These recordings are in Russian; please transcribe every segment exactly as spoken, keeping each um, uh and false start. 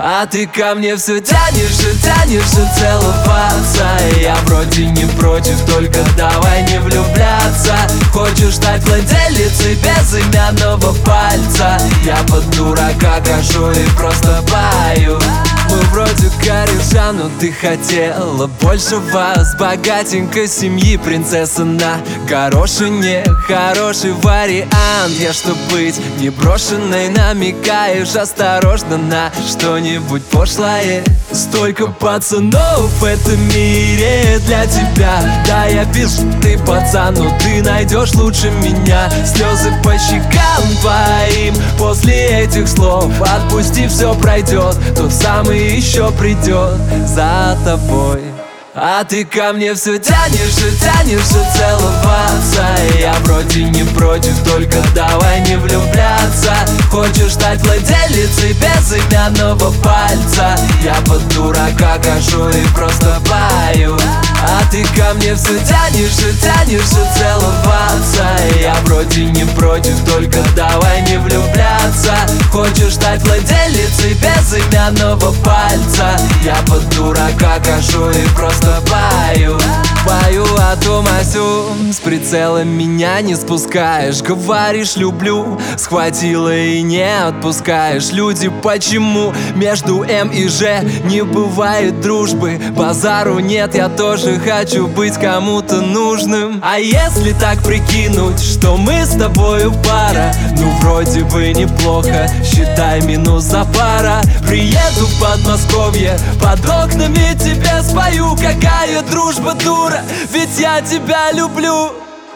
А ты ко мне все тянешься, тянешься целоваться. Я вроде не против, только давай не влюбляться. Хочешь стать владелицей безымянного пальца? Я под дурака кашу и просто пою. Мы вроде кореша, но ты хотела большего. С богатенькой семьи принцесса на горошине. Хороший вариант, я чтоб быть не брошенной. Намекаешь осторожно на что-нибудь пошлое. Столько пацанов в этом мире для тебя. Да, я пишу, ты пацан, но ты найдешь лучше меня. Слезы по щекам твоим после этих слов. Отпусти, все пройдет, тот самый еще придет за тобой. А ты ко мне все тянешься, тянешься целоваться. Я вроде не против, только давай не влюбляться. Хочешь стать владелицей безымянного пальца? Я под дурака кашу и просто пою. А ты ко мне все тянешься, тянешься целоваться. Я вроде не против, только давай не влюбляться. Хочешь стать владелицей безымянного пальца? Я под дурака кашу и просто пою. Пою о том о сём, с прицела меня не спускаешь. Говоришь люблю, схватила и не отпускаешь. Люди, почему между М и Ж не бывает дружбы? Базару нет, я тоже хочу быть кому-то нужным. А если так прикинуть, что мы с тобою пара? Ну вроде бы неплохо, считай минус за пара. Приеду в Подмосковье, под окнами тебе спою. Какая дружба, дура, ведь я тебя люблю.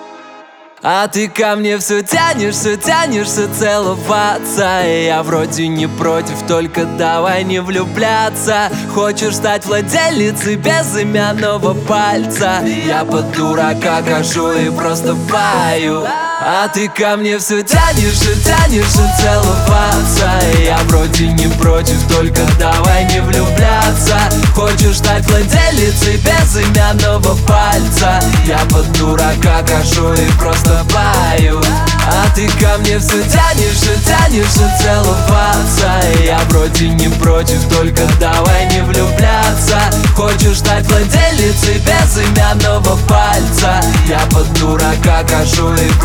А ты ко мне все тянешься, тянешься целоваться. Я вроде не против, только давай не влюбляться. Хочешь стать владелицей безымянного пальца? Я под дурака кашу и просто пою. А ты ко мне все тянешься, тянешься целоваться. Я вроде не против, только давай не влюбляться. Хочешь стать владелицей безымянного пальца? Я под дурака кашу и просто пою. А ты ко мне все тянешься, тянешься целоваться. Я вроде не против, только давай не влюбляться. Хочешь стать владелицей безымянного пальца? Я под дурака кашу и